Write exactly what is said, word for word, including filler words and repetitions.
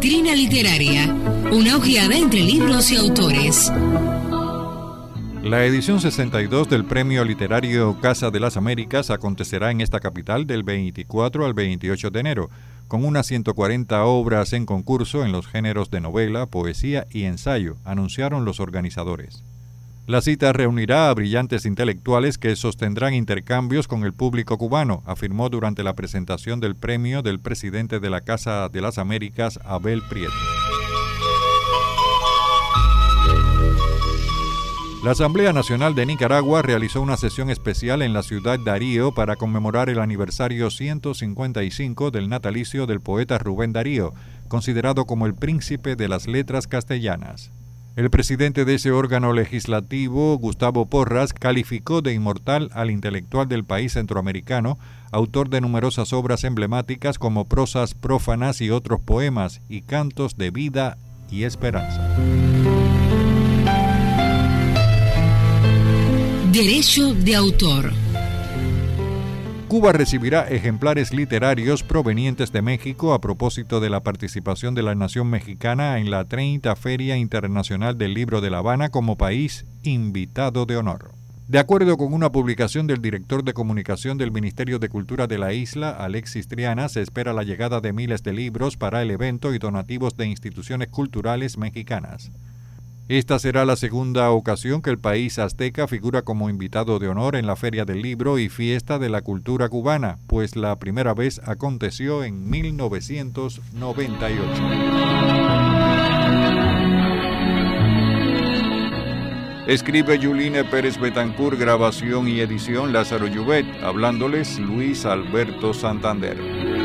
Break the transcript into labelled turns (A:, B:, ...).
A: Vitrina Literaria, una ojeada entre libros y autores.
B: La edición sesenta y dos del Premio Literario Casa de las Américas acontecerá en esta capital del veinticuatro al veintiocho de enero, con unas ciento cuarenta obras en concurso en los géneros de novela, poesía y ensayo, anunciaron los organizadores. La cita reunirá a brillantes intelectuales que sostendrán intercambios con el público cubano, afirmó durante la presentación del premio del presidente de la Casa de las Américas, Abel Prieto. La Asamblea Nacional de Nicaragua realizó una sesión especial en la ciudad de Darío para conmemorar el aniversario ciento cincuenta y cinco del natalicio del poeta Rubén Darío, considerado como el príncipe de las letras castellanas. El presidente de ese órgano legislativo, Gustavo Porras, calificó de inmortal al intelectual del país centroamericano, autor de numerosas obras emblemáticas como Prosas prófanas y otros poemas y cantos de vida y esperanza.
A: Derecho de autor.
B: Cuba recibirá ejemplares literarios provenientes de México a propósito de la participación de la nación mexicana en la treinta Feria Internacional del Libro de La Habana como país invitado de honor. De acuerdo con una publicación del director de comunicación del Ministerio de Cultura de la isla, Alexis Triana, se espera la llegada de miles de libros para el evento y donativos de instituciones culturales mexicanas. Esta será la segunda ocasión que el país azteca figura como invitado de honor en la Feria del Libro y Fiesta de la Cultura Cubana, pues la primera vez aconteció en mil novecientos noventa y ocho. Escribe Yuline Pérez Betancourt, grabación y edición Lázaro Llubet, hablándoles Luis Alberto Santander.